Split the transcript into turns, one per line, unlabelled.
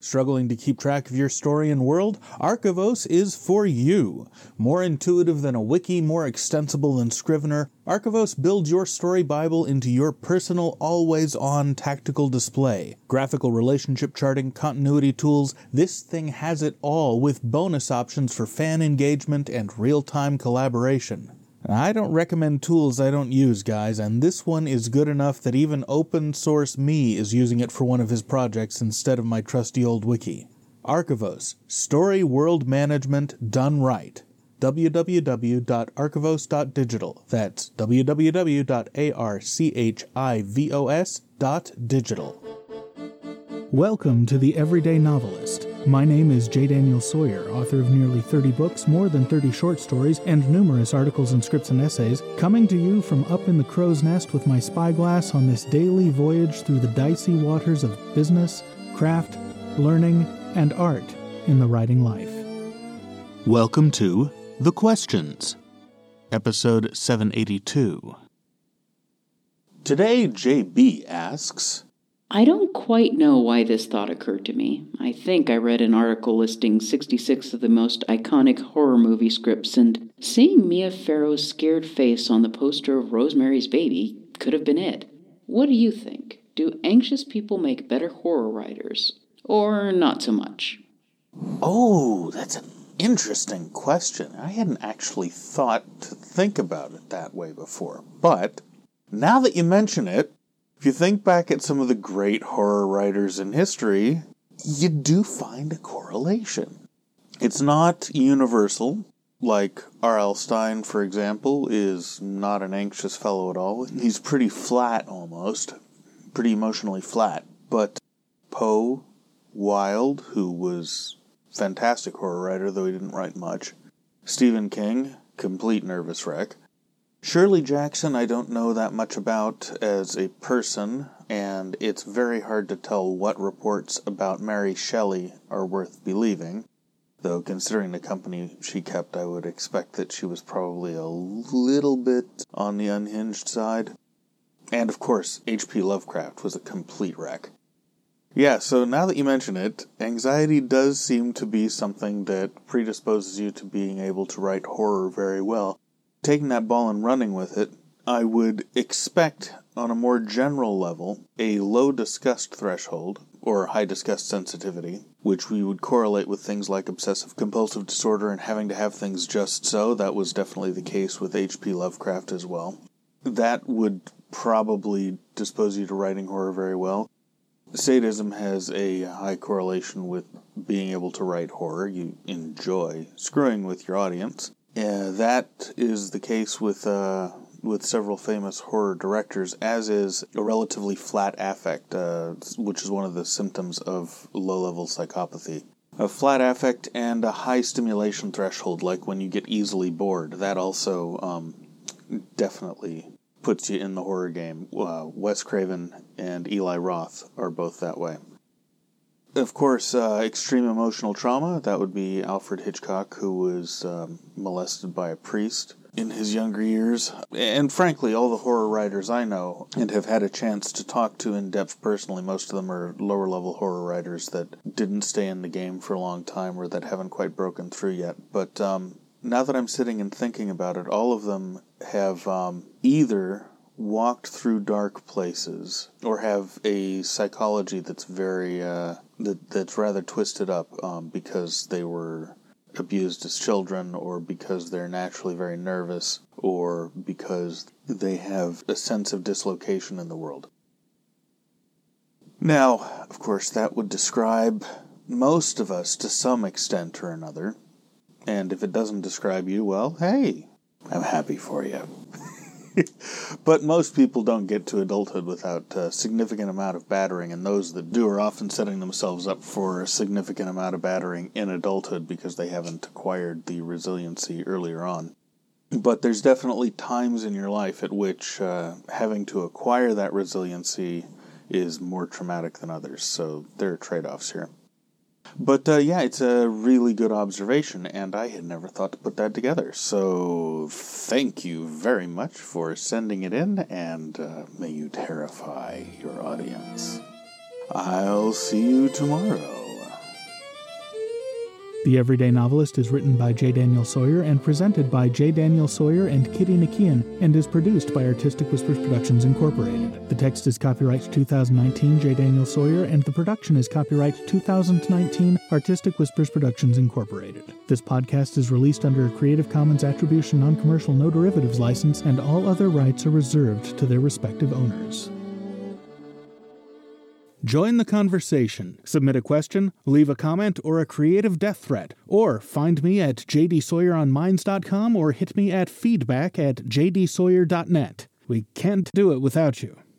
Struggling to keep track of your story and world? Archivos is for you. More intuitive than a wiki, more extensible than Scrivener, Archivos builds your story Bible into your personal, always-on tactical display. Graphical relationship charting, continuity tools, this thing has it all with bonus options for fan engagement and real-time collaboration. I don't recommend tools I don't use, guys, and this one is good enough that even open source me is using it for one of his projects instead of my trusty old wiki. Archivos, story world management done right. www.archivos.digital. That's www.archivos.digital. Welcome to The Everyday Novelist. My name is J. Daniel Sawyer, author of nearly 30 books, more than 30 short stories, and numerous articles and scripts and essays, coming to you from up in the crow's nest with my spyglass on this daily voyage through the dicey waters of business, craft, learning, and art in the writing life. Welcome to The Questions, episode 782. Today, JB asks,
I don't quite know why this thought occurred to me. I think I read an article listing 66 of the most iconic horror movie scripts, and seeing Mia Farrow's scared face on the poster of Rosemary's Baby could have been it. What do you think? Do anxious people make better horror writers? Or not so much?
Oh, that's an interesting question. I hadn't actually thought to think about it that way before. But now that you mention it, if you think back at some of the great horror writers in history, you do find a correlation. It's not universal, like R.L. Stine, for example, is not an anxious fellow at all. He's pretty flat almost, pretty emotionally flat. But Poe, Wilde, who was a fantastic horror writer, though he didn't write much. Stephen King, complete nervous wreck. Shirley Jackson I don't know that much about as a person, and it's very hard to tell what reports about Mary Shelley are worth believing, though considering the company she kept, I would expect that she was probably a little bit on the unhinged side. And of course, H.P. Lovecraft was a complete wreck. Yeah, so now that you mention it, anxiety does seem to be something that predisposes you to being able to write horror very well. Taking that ball and running with it, I would expect, on a more general level, a low disgust threshold, or high disgust sensitivity, which we would correlate with things like obsessive-compulsive disorder and having to have things just so. That was definitely the case with H.P. Lovecraft as well. That would probably dispose you to writing horror very well. Sadism has a high correlation with being able to write horror. You enjoy screwing with your audience. That is the case with several famous horror directors, as is a relatively flat affect, which is one of the symptoms of low-level psychopathy. A flat affect and a high stimulation threshold, like when you get easily bored. That also definitely puts you in the horror game. Wes Craven and Eli Roth are both that way. Of course, extreme emotional trauma, that would be Alfred Hitchcock, who was molested by a priest in his younger years. And frankly, all the horror writers I know and have had a chance to talk to in depth personally, most of them are lower-level horror writers that didn't stay in the game for a long time or that haven't quite broken through yet. But now that I'm sitting and thinking about it, all of them have either walked through dark places or have a psychology that's very that's rather twisted up because they were abused as children, or because they're naturally very nervous, or because they have a sense of dislocation in the world. Now, of course, that would describe most of us to some extent or another, and if it doesn't describe you, well, hey, I'm happy for you. But most people don't get to adulthood without a significant amount of battering, and those that do are often setting themselves up for a significant amount of battering in adulthood because they haven't acquired the resiliency earlier on. But there's definitely times in your life at which having to acquire that resiliency is more traumatic than others, so there are trade-offs here. But yeah, it's a really good observation, and I had never thought to put that together. So thank you very much for sending it in, and may you terrify your audience. I'll see you tomorrow.
The Everyday Novelist is written by J. Daniel Sawyer and presented by J. Daniel Sawyer and Kitty Nakian, and is produced by Artistic Whispers Productions Incorporated. The text is copyright 2019 J. Daniel Sawyer, and the production is copyright 2019 Artistic Whispers Productions Incorporated. This podcast is released under a Creative Commons Attribution Non-Commercial No Derivatives license, and all other rights are reserved to their respective owners. Join the conversation. Submit a question, leave a comment, or a creative death threat. Or find me at jdsawyeronminds.com or hit me at feedback@jdsawyer.net. We can't do it without you.